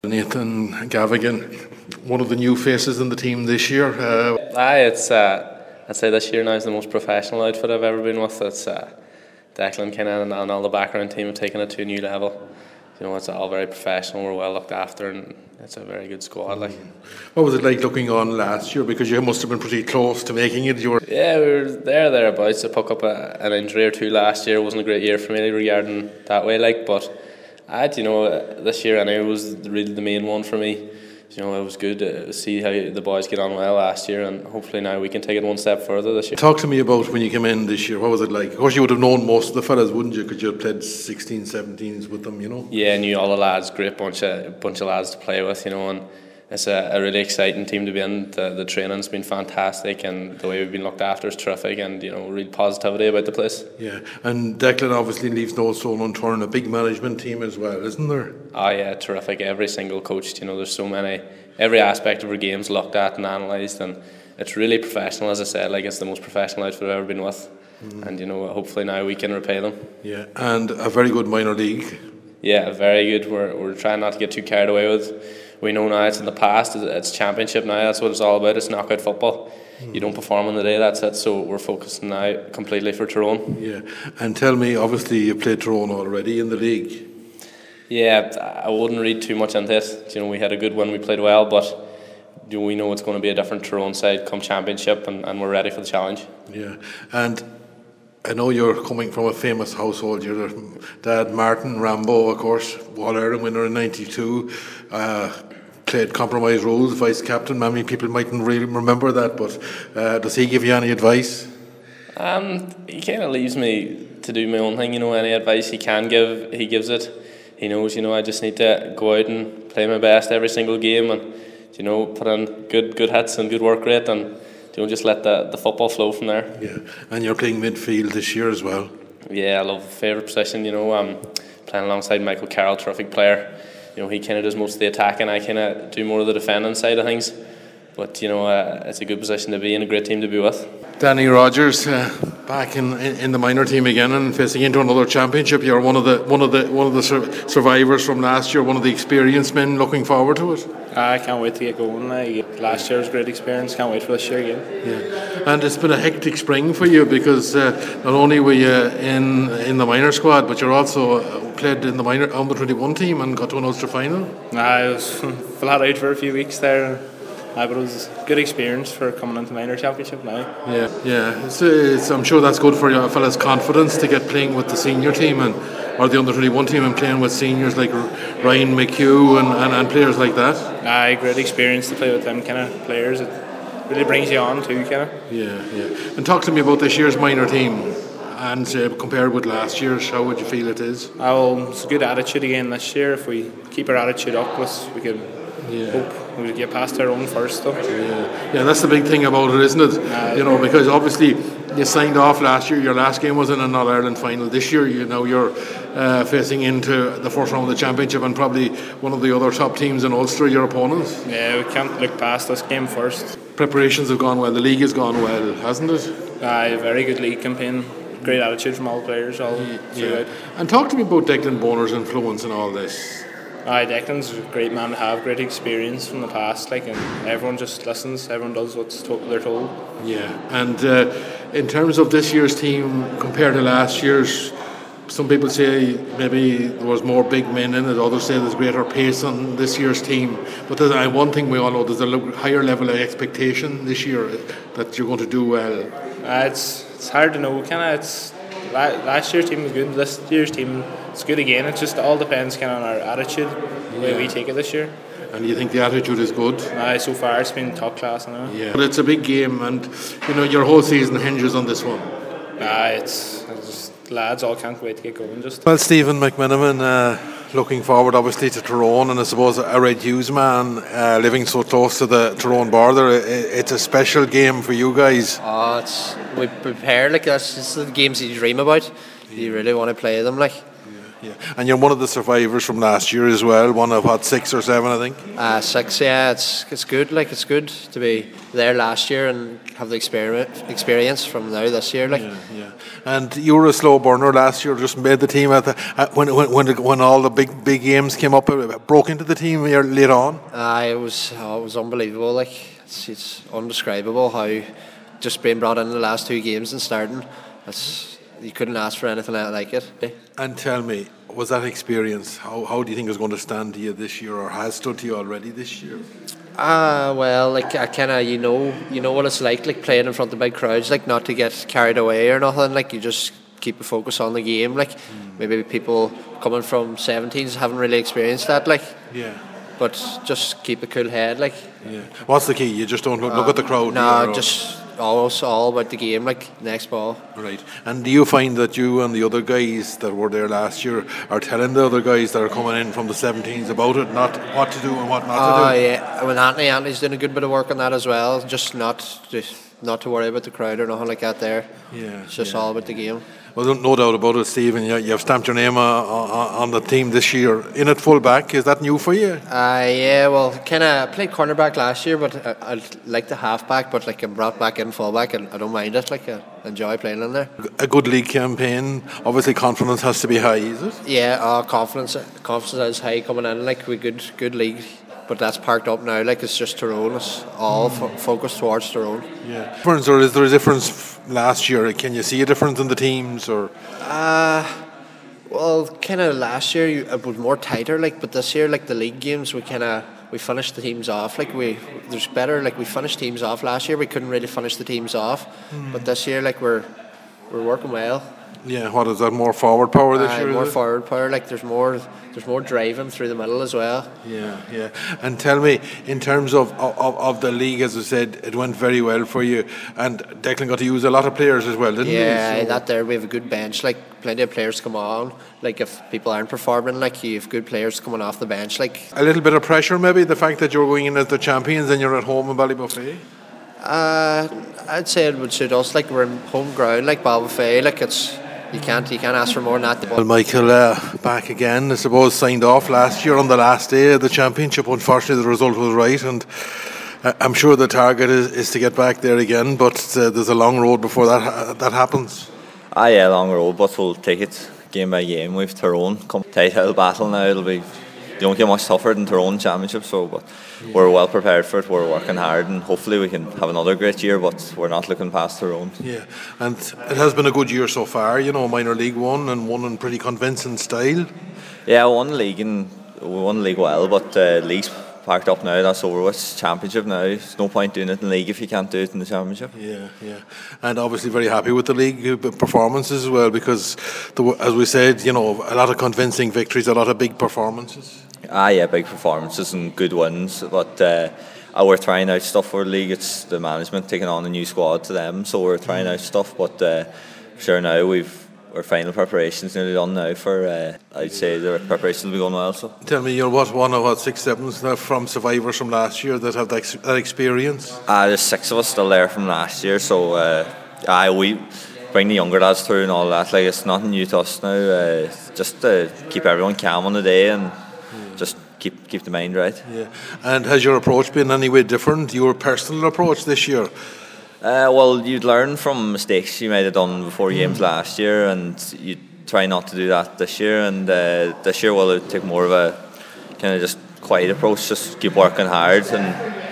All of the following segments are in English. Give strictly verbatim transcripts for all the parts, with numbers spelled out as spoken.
Nathan Gavigan, one of the new faces in the team this year. Uh, Aye, it's uh, I'd say this year now is the most professional outfit I've ever been with. It's uh, Declan Kinnan and, and all the background team have taken it to a new level. You know, it's all very professional. We're well looked after, and it's a very good squad. Like, what was it like looking on last year? Because you must have been pretty close to making it. You were yeah, we were there thereabouts. I picked up a, an injury or two last year. It wasn't a great year for me regarding that way, like, but. I, you know, this year anyway was really the main one for me. You know, it was good to see how the boys get on well last year, and hopefully now we can take it one step further this year. Talk to me about when you came in this year. What was it like? Of course, you would have known most of the fellas, wouldn't you? Because you had played sixteen, seventeens with them, you know. Yeah, I knew all the lads. Great bunch of bunch of lads to play with, you know, and it's a, a really exciting team to be in. The, the training's been fantastic, and the way we've been looked after is terrific, and you know, real positivity about the place. Yeah, and Declan obviously leaves no stone unturned. A big management team as well, isn't there? Oh yeah, terrific. Every single coach, you know, there's so many. Every aspect of our game's looked at and analysed, and it's really professional. As I said, like it's the most professional outfit I've ever been with, mm. and you know, hopefully now we can repay them. Yeah, and a very good minor league. Yeah, very good. We're we're trying not to get too carried away with. We know now it's in the past, it's championship now, that's what it's all about, it's knockout football. Mm. You don't perform on the day, that's it, so we're focusing now completely for Tyrone. Yeah, and tell me, obviously you played Tyrone already in the league. Yeah, I wouldn't read too much into it. You know, we had a good win, we played well, but you know, we know it's going to be a different Tyrone side come championship, and, and we're ready for the challenge. Yeah, and I know you're coming from a famous household. Your dad, Martin Rambo, of course, All-Ireland winner in ninety-two, uh, played compromise roles, vice captain. Many people mightn't really remember that, but uh, does he give you any advice? Um, he kind of leaves me to do my own thing. You know, any advice he can give, he gives it. He knows, you know, I just need to go out and play my best every single game, and you know, put in good good hits and good work rate, and you know, just let the, the football flow from there. Yeah, and you're playing midfield this year as well. Yeah, I love favourite position. You know, I'm playing alongside Michael Carroll, terrific player. You know, he kind of does most of the attacking. I kind of do more of the defending side of things. But you know, uh, it's a good position to be in, a great team to be with. Danny Rogers, uh, back in, in in the minor team again and facing into another championship. You're one of the one of the one of the sur- survivors from last year. One of the experienced men. Looking forward to it. I can't wait to get going. Like, last year was a great experience. Can't wait for this year again. Yeah, and it's been a hectic spring for you because uh, not only were you in in the minor squad, but you're also uh, played in the minor under twenty-one team and got to an Ulster final. I was flat out for a few weeks there. Uh, but it was a good experience for coming into minor championship now. Yeah, yeah. It's, it's, I'm sure that's good for your fella's confidence to get playing with the senior team and or the under twenty-one team and playing with seniors like Ryan McHugh and, and, and players like that. Aye, great experience to play with them kind of players. It really brings you on too, kind of. Yeah, yeah. And talk to me about this year's minor team and uh, compared with last year's. How would you feel it is? Uh, well, it's a good attitude again this year. If we keep our attitude up, we can yeah. hope we get past our own first though. Yeah, yeah, that's the big thing about it, isn't it? Uh, you know, because obviously you signed off last year. Your last game was in an All-Ireland final. This year, you know, you're uh, facing into the first round of the championship and probably one of the other top teams in Ulster, your opponents. Yeah, we can't look past this game first. Preparations have gone well. The league has gone well, hasn't it? Aye, uh, very good league campaign. Great attitude from all players. All yeah. And talk to me about Declan Bonner's influence in all this. Aye, Declan's a great man to have, great experience from the past, like, and everyone just listens, everyone does what's to- they're told. Yeah, and uh, in terms of this year's team compared to last year's, some people say maybe there was more big men in it, others say there's greater pace on this year's team. But there's uh, one thing we all know, there's a higher level of expectation this year that you're going to do well. Uh, it's it's hard to know, kind of. It's last year's team was good. This year's team is good again. It just all depends kind of on our attitude, the yeah. way we take it this year. And you think the attitude is good? Uh, so far it's been top class, I know. Yeah, but it's a big game, and you know your whole season hinges on this one. Uh, it's, it's just, lads all can't wait to get going. Just well, Stephen McMenamin, uh, looking forward obviously to Tyrone, and I suppose a Red Hughes man uh, living so close to the Tyrone border. It, it's a special game for you guys. Oh, it's we prepare like that's just the games that you dream about. Yeah. You really want to play them, like. yeah. And you're one of the survivors from last year as well. One of what, six or seven, I think. Uh, six, yeah. It's it's good. Like it's good to be there last year and have the experience experience from now this year. Like, yeah, yeah. And you were a slow burner last year. Just made the team at the at when when when, the, when all the big big games came up. Broke into the team here later on. Uh, it was oh, it was unbelievable. Like it's, it's undescribable how just being brought in the last two games and starting. It's, you couldn't ask for anything like it. And tell me, was that experience? How how do you think it was going to stand to you this year, or has stood to you already this year? Ah, uh, well, like I kind of, you know, you know what it's like, like playing in front of big crowds, like not to get carried away or nothing. Like you just keep a focus on the game. Like mm. maybe people coming from seventeens haven't really experienced that. Like yeah, but just keep a cool head. Like yeah, what's the key? You just don't look, look um, at the crowd. No, nah, just always all about the game. Like next ball. Right. And do you find that you and the other guys that were there last year are telling the other guys that are coming in from the seventeens about it, not what to do and what not uh, to do? Oh yeah, when Anthony, Anthony's doing a good bit of work on that as well. Just not to, not to worry about the crowd or nothing like that. There. Yeah. It's just yeah. all about the game. Well, no doubt about it, Stephen. You, you've stamped your name uh, on the team this year. In at full back, is that new for you? Uh, yeah, well, kind of played cornerback last year, but I, I like the half back. But like I'm brought back in full back, and I don't mind it. Like I enjoy playing in there. A good league campaign. Obviously, confidence has to be high, is it? Yeah, uh, confidence. Confidence is high coming in. Like we good, good league. But that's parked up now. Like it's just Tyrone. It's all fo- focused towards Tyrone. Yeah. Difference, or is there a difference last year? Can you see a difference in the teams, or? Uh well, kind of last year you, it was more tighter. Like, but this year, like the league games, we kind of we finished the teams off. Like we there's better. Like we finished teams off last year. We couldn't really finish the teams off. Mm. But this year, like we're we're working well. Yeah. What is that? More forward power this uh, year? More forward power. Like there's more. There's more driving through the middle as well. Yeah, yeah. And tell me, in terms of, of, of the league, as I said, it went very well for you. And Declan got to use a lot of players as well, didn't yeah, he? Yeah, so that there we have a good bench. Like plenty of players come on. Like if people aren't performing, like you have good players coming off the bench. Like a little bit of pressure, maybe the fact that you're going in as the champions and you're at home in Ballybuffet. Uh, I'd say it would suit us. Like we're in home ground, like Ballybuffet. Like it's. You can't, you can't ask for more than that. Well, Michael, uh, back again. I suppose signed off last year on the last day of the championship. Unfortunately, the result was right, and I'm sure the target is, is to get back there again. But uh, there's a long road before that ha- that happens. Ah, yeah, long road, but we'll take it game by game. We've Tyrone come tight hill battle now. It'll be. You don't get much tougher than Tyrone Championship, so but yeah. We're well prepared for it. We're working hard, and hopefully we can have another great year. But we're not looking past Tyrone. Yeah, and it has been a good year so far. You know, minor league one and one in pretty convincing style. Yeah, we won league and we won league well, but uh, league's parked up now. That's over with. Championship now. There's no point doing it in league if you can't do it in the championship. Yeah, yeah, and obviously very happy with the league performances as well, because the, as we said, you know, a lot of convincing victories, a lot of big performances. Ah, yeah, big performances and good wins, but uh, we're trying out stuff for the league. It's the management taking on a new squad to them, so we're trying out stuff. But uh, sure, now we've our final preparations nearly done now. For uh, I'd say the preparations will be going well. So tell me, you're what one of what six, seven from survivors from last year that have that, ex- that experience. Ah, uh, there's six of us still there from last year, so uh, I we. bring the younger lads through and all that. Like it's nothing new to us now. Uh, just to keep everyone calm on the day and yeah. just keep keep the mind right. Yeah. And has your approach been any way different? Your personal approach this year? Uh, well, you'd learn from mistakes you might have done before mm. games last year, and you try not to do that this year. And uh, this year, well, it'd take more of a kind of just quiet approach. Just keep working hard and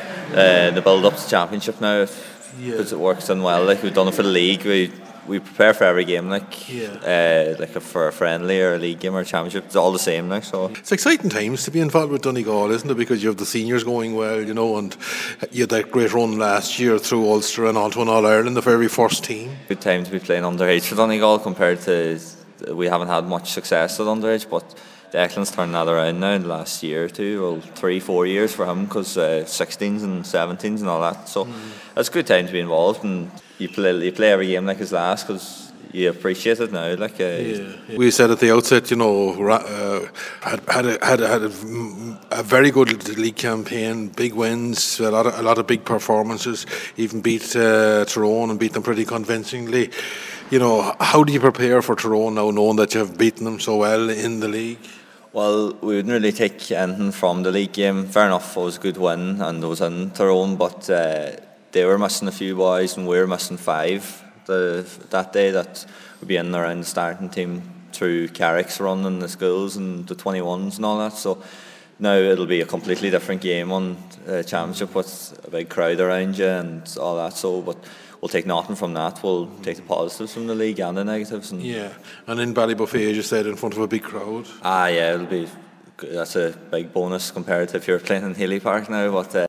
uh, the build up to championship now. If yeah. it works done well, like we've done it for the league, we. We prepare for every game, like yeah. uh, like a, for a friendly or a league game or a championship. It's all the same, like so. It's exciting times to be involved with Donegal, isn't it? Because you have the seniors going well, you know, and you had that great run last year through Ulster and on to an All Ireland, the very first team. Good time to be playing underage for Donegal compared to we haven't had much success at underage, but Declan's turned that around now in the last year or two, well, three, four years for him, because uh, sixteens and seventeens and all that. So mm. it's a good time to be involved, and you play you play every game like his last, because you appreciate it now. Like uh, yeah, yeah. We said at the outset, you know, uh, had had a, had, a, had a, a very good league campaign, big wins, a lot of a lot of big performances. Even beat uh, Tyrone and beat them pretty convincingly. you know, how do you prepare for Tyrone now, knowing that you have beaten them so well in the league? Well, we wouldn't really take anything from the league game. Fair enough, it was a good win and it was in Tyrone, but uh, they were missing a few boys and we were missing five the, that day that would be in around the starting team through Carrick's run in the schools and the twenty-ones and all that. So now it'll be a completely different game on uh, Championship with a big crowd around you and all that. So, but we'll take nothing from that. We'll take the positives from the league and the negatives. And yeah, and in Ballybuffet, as you said, in front of a big crowd. Ah, yeah, it'll be. That's a big bonus compared to if you're playing in Healy Park now. But uh,